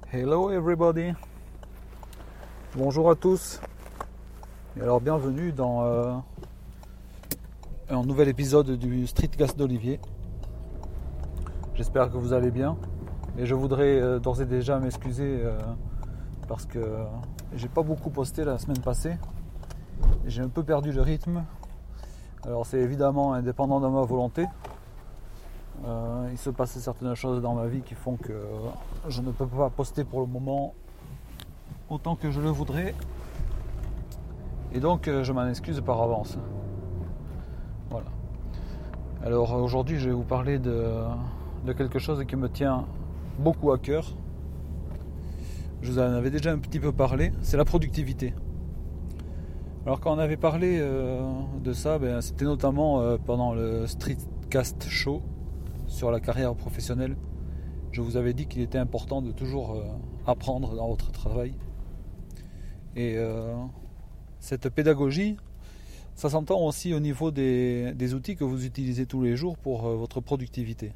Hello everybody. Bonjour à tous. Et alors bienvenue dans un nouvel épisode du Streetcast d'Olivier. J'espère que vous allez bien. Et je voudrais d'ores et déjà m'excuser parce que j'ai pas beaucoup posté la semaine passée. J'ai un peu perdu le rythme. Alors c'est évidemment indépendant de ma volonté. Il se passe certaines choses dans ma vie qui font que je ne peux pas poster pour le moment autant que je le voudrais. Et donc je m'en excuse par avance. Voilà. Alors aujourd'hui je vais vous parler de quelque chose qui me tient beaucoup à cœur. Je vous en avais déjà un petit peu parlé, c'est la productivité. Alors quand on avait parlé de ça, c'était notamment pendant le Streetcast Show sur la carrière professionnelle. Je vous avais dit qu'il était important de toujours apprendre dans votre travail. Et cette pédagogie, ça s'entend aussi au niveau des outils que vous utilisez tous les jours pour votre productivité.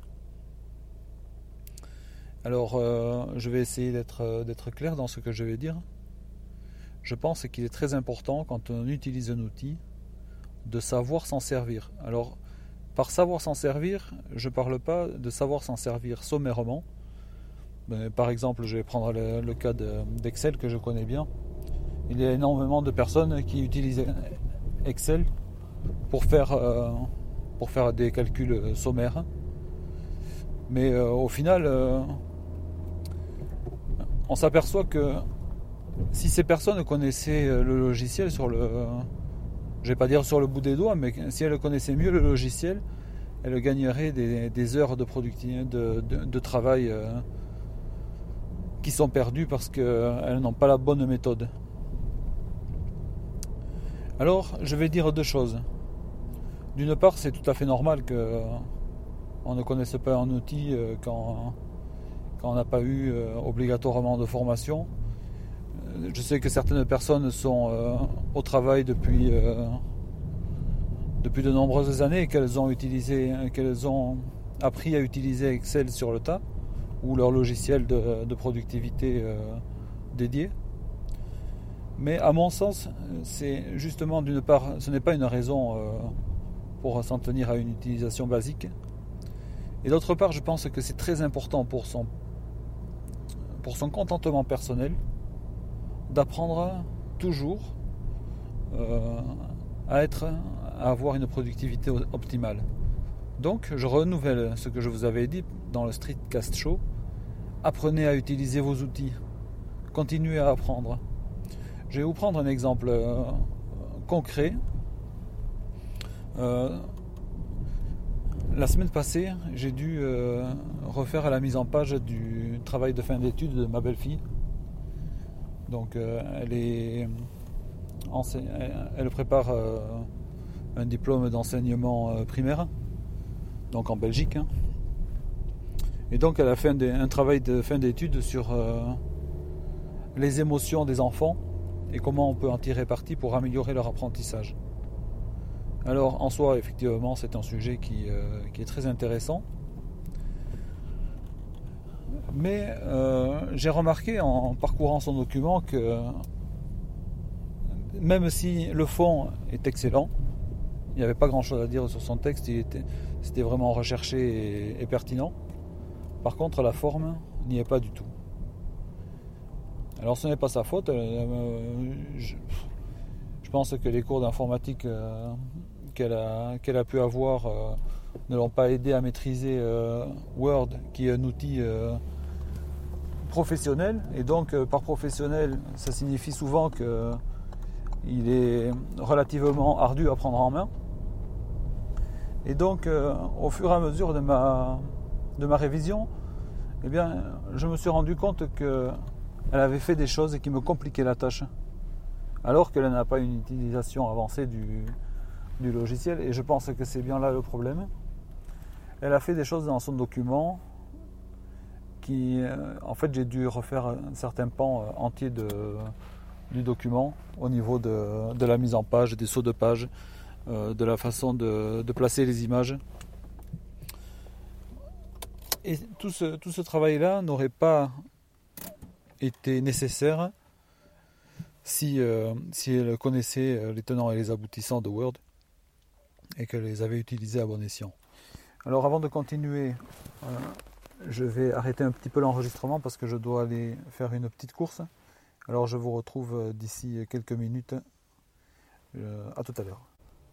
Alors, je vais essayer d'être clair dans ce que je vais dire. Je pense qu'il est très important, quand on utilise un outil, de savoir s'en servir. Alors, par savoir s'en servir, je ne parle pas de savoir s'en servir sommairement. Par exemple, je vais prendre le cas d'Excel que je connais bien. Il y a énormément de personnes qui utilisent Excel pour faire des calculs sommaires. Mais au final, on s'aperçoit que si ces personnes connaissaient le logiciel je ne vais pas dire sur le bout des doigts, mais si elles connaissaient mieux le logiciel, elles gagneraient des heures de productivité, de travail qui sont perdues parce qu'elles n'ont pas la bonne méthode. Alors, je vais dire deux choses. D'une part, c'est tout à fait normal qu'on ne connaisse pas un outil quand on n'a pas eu obligatoirement de formation. Je sais que certaines personnes sont au travail depuis de nombreuses années et qu'elles ont appris à utiliser Excel sur le tas ou leur logiciel de productivité dédié. Mais à mon sens, c'est justement d'une part, ce n'est pas une raison pour s'en tenir à une utilisation basique. Et d'autre part, je pense que c'est très important pour son contentement personnel d'apprendre toujours à avoir une productivité optimale. Donc, je renouvelle ce que je vous avais dit dans le Streetcast Show. Apprenez à utiliser vos outils. Continuez à apprendre. Je vais vous prendre un exemple concret. La semaine passée, j'ai dû refaire la mise en page du travail de fin d'études de ma belle-fille. Donc elle prépare un diplôme d'enseignement primaire, donc en Belgique. Et donc elle a fait un travail de fin d'études sur les émotions des enfants et comment on peut en tirer parti pour améliorer leur apprentissage. Alors en soi, effectivement, c'est un sujet qui est très intéressant. Mais j'ai remarqué en parcourant son document que même si le fond est excellent, il n'y avait pas grand chose à dire sur son texte, c'était vraiment recherché et pertinent. Par contre, la forme n'y est pas du tout. Alors ce n'est pas sa faute. Je pense que les cours d'informatique qu'elle a pu avoir ne l'ont pas aidé à maîtriser Word, qui est un outil professionnel. Et donc par professionnel, ça signifie souvent qu'il est relativement ardu à prendre en main. Et donc au fur et à mesure de ma révision, je me suis rendu compte qu'elle avait fait des choses qui me compliquaient la tâche, alors qu'elle n'a pas une utilisation avancée du logiciel. Et je pense que c'est bien là le problème. Elle a fait des choses dans son document qui, en fait, j'ai dû refaire un certain pan entier du document au niveau de la mise en page, des sauts de page, de la façon de placer les images. Et tout ce travail-là n'aurait pas été nécessaire si elle connaissait les tenants et les aboutissants de Word et qu'elle les avait utilisés à bon escient. Alors avant de continuer, je vais arrêter un petit peu l'enregistrement parce que je dois aller faire une petite course. Alors je vous retrouve d'ici quelques minutes. À tout à l'heure.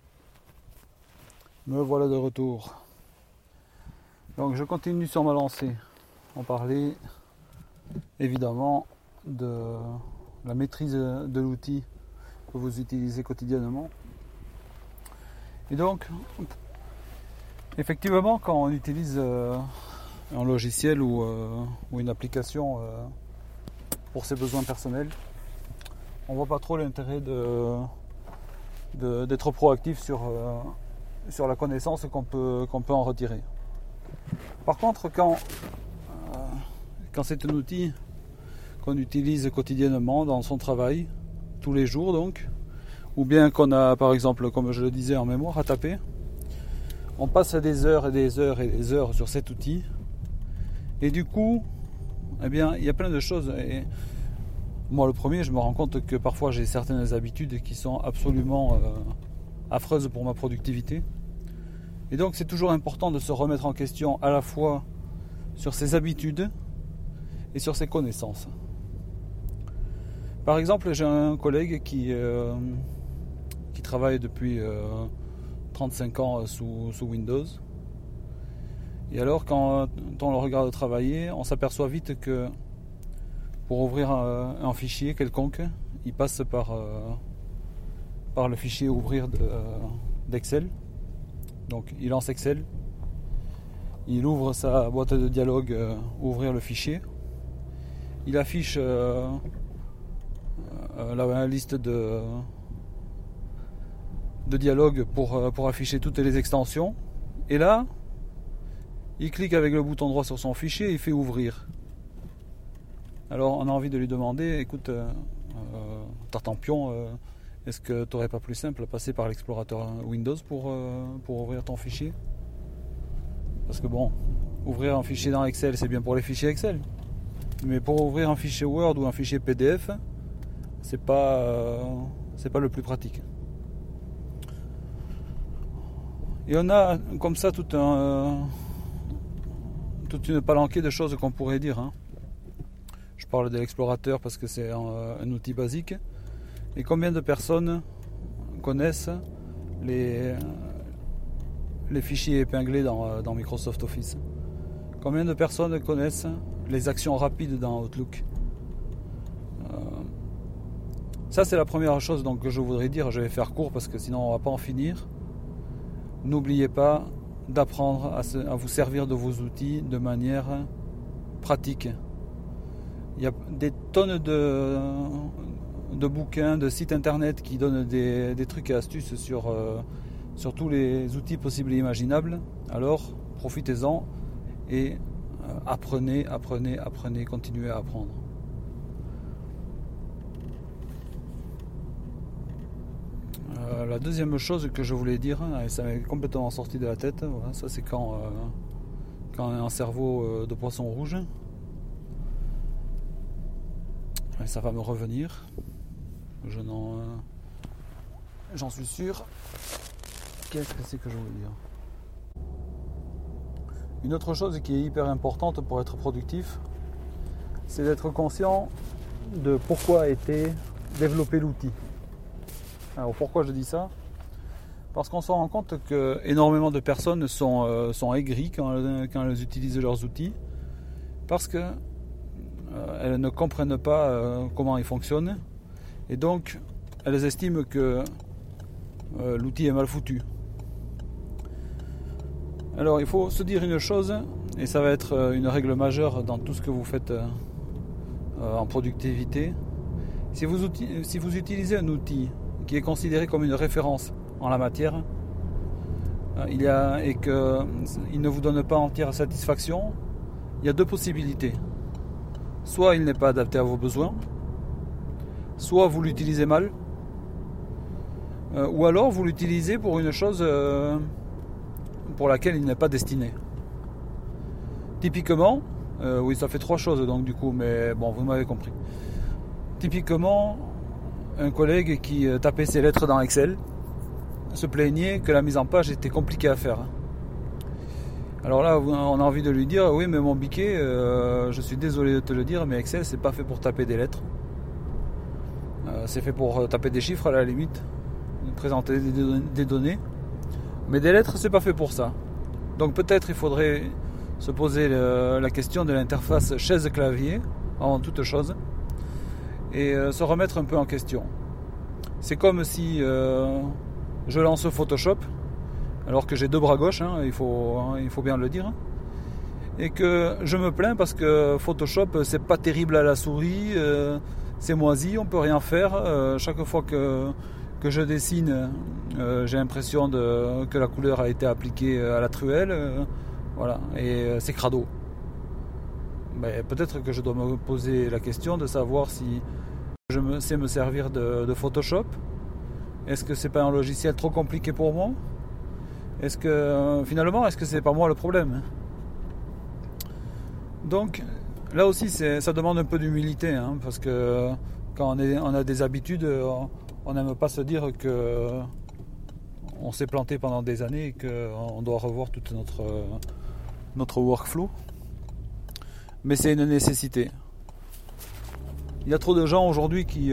Me voilà de retour. Donc je continue sur ma lancée. On parlait évidemment de la maîtrise de l'outil que vous utilisez quotidiennement. Et donc, effectivement, quand on utilise un logiciel ou une application pour ses besoins personnels, on voit pas trop l'intérêt d'être proactif sur la connaissance qu'on peut en retirer. Par contre, quand c'est un outil qu'on utilise quotidiennement dans son travail, tous les jours donc, ou bien qu'on a par exemple, comme je le disais, en mémoire à taper, on passe des heures et des heures et des heures sur cet outil, et du coup, eh bien, il y a plein de choses. Et moi, le premier, je me rends compte que parfois j'ai certaines habitudes qui sont absolument affreuses pour ma productivité. Et donc, c'est toujours important de se remettre en question à la fois sur ses habitudes et sur ses connaissances. Par exemple, j'ai un collègue qui travaille depuis 35 ans sous Windows. Et alors, quand on le regarde travailler, on s'aperçoit vite que pour ouvrir un fichier quelconque, il passe par le fichier ouvrir d'Excel. Donc il lance Excel, il ouvre sa boîte de dialogue, ouvrir le fichier, il affiche la liste de dialogues pour afficher toutes les extensions, et là il clique avec le bouton droit sur son fichier et il fait ouvrir. Alors on a envie de lui demander, écoute, Tartampion, est-ce que tu n'aurais pas plus simple à passer par l'explorateur Windows pour ouvrir ton fichier? Parce que bon, ouvrir un fichier dans Excel, c'est bien pour les fichiers Excel. Mais pour ouvrir un fichier Word ou un fichier PDF, c'est pas le plus pratique. Et on a comme ça toute une palanquée de choses qu'on pourrait dire. Hein. Je parle de l'explorateur parce que c'est un outil basique. Et combien de personnes connaissent les fichiers épinglés dans Microsoft Office? Combien de personnes connaissent les actions rapides dans Outlook? Ça, c'est la première chose donc, que je voudrais dire. Je vais faire court parce que sinon on ne va pas en finir. N'oubliez pas d'apprendre à vous servir de vos outils de manière pratique. Il y a des tonnes de bouquins, de sites internet qui donnent des trucs et astuces sur tous les outils possibles et imaginables. Alors profitez-en et apprenez, continuez à apprendre. La deuxième chose que je voulais dire, et ça m'est complètement sorti de la tête, voilà, ça c'est quand on a un cerveau de poisson rouge. Et ça va me revenir. J'en suis sûr. Qu'est-ce que c'est que je voulais dire? Une autre chose qui est hyper importante pour être productif, c'est d'être conscient de pourquoi a été développé l'outil. Alors pourquoi je dis ça? Parce qu'on se rend compte que énormément de personnes sont aigries quand elles utilisent leurs outils, parce que elles ne comprennent pas comment ils fonctionnent, et donc elles estiment que l'outil est mal foutu. Alors il faut se dire une chose, et ça va être une règle majeure dans tout ce que vous faites en productivité. Si vous utilisez un outil qui est considéré comme une référence en la matière, et qu'il ne vous donne pas entière satisfaction, il y a deux possibilités. Soit il n'est pas adapté à vos besoins, soit vous l'utilisez mal, ou alors vous l'utilisez pour une chose pour laquelle il n'est pas destiné. Typiquement, Oui, ça fait 3 choses donc du coup, mais bon, vous m'avez compris. Typiquement, un collègue qui tapait ses lettres dans Excel se plaignait que la mise en page était compliquée à faire. Alors là, on a envie de lui dire, oui, mais mon biquet, je suis désolé de te le dire, mais Excel, c'est pas fait pour taper des lettres. C'est fait pour taper des chiffres à la limite, présenter des données. Mais des lettres, c'est pas fait pour ça. Donc peut-être il faudrait se poser la question de l'interface chaise-clavier avant toute chose et se remettre un peu en question. C'est comme si je lance Photoshop alors que j'ai 2 bras gauches, il faut bien le dire, et que je me plains parce que Photoshop c'est pas terrible à la souris, c'est moisi, on peut rien faire. Chaque fois que je dessine, j'ai l'impression que la couleur a été appliquée à la truelle, voilà, et c'est crado. Mais peut-être que je dois me poser la question de savoir si je sais me servir de Photoshop. Est-ce que c'est pas un logiciel trop compliqué pour moi? Est-ce que c'est pas moi le problème? Donc là aussi ça demande un peu d'humilité, parce que quand on a des habitudes, on n'aime pas se dire que on s'est planté pendant des années et qu'on doit revoir tout notre workflow. Mais c'est une nécessité. Il y a trop de gens aujourd'hui qui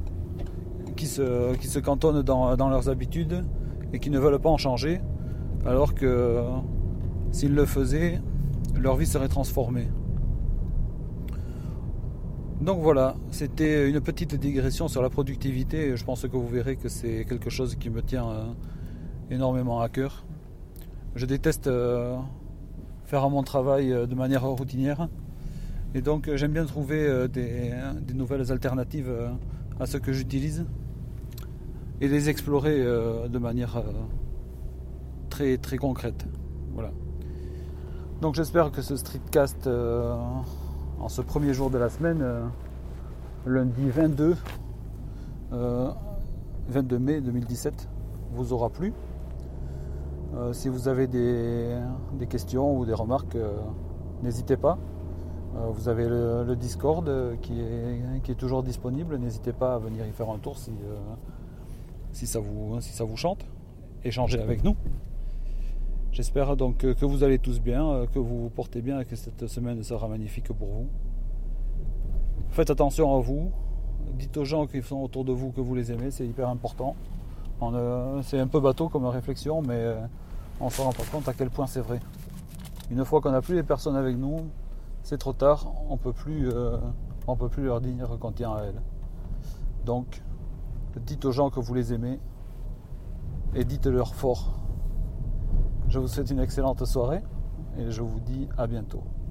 se cantonnent dans leurs habitudes et qui ne veulent pas en changer, alors que s'ils le faisaient, leur vie serait transformée. Donc voilà, c'était une petite digression sur la productivité. Je pense que vous verrez que c'est quelque chose qui me tient énormément à cœur. Je déteste faire mon travail de manière routinière, et donc j'aime bien trouver des nouvelles alternatives à ce que j'utilise et les explorer de manière très, très concrète. Voilà. Donc j'espère que ce streetcast en ce premier jour de la semaine, lundi 22 mai 2017, vous aura plu. Si vous avez des questions ou des remarques, n'hésitez pas. Vous avez le Discord qui est toujours disponible. N'hésitez pas à venir y faire un tour si ça vous chante. Échangez avec nous. J'espère donc que vous allez tous bien, que vous vous portez bien et que cette semaine sera magnifique pour vous. Faites attention à vous. Dites aux gens qui sont autour de vous que vous les aimez, c'est hyper important. C'est un peu bateau comme réflexion, mais on ne se rend pas compte à quel point c'est vrai. Une fois qu'on n'a plus les personnes avec nous, c'est trop tard, on peut plus leur dire qu'on tient à elles. Donc, dites aux gens que vous les aimez et dites-leur fort. Je vous souhaite une excellente soirée et je vous dis à bientôt.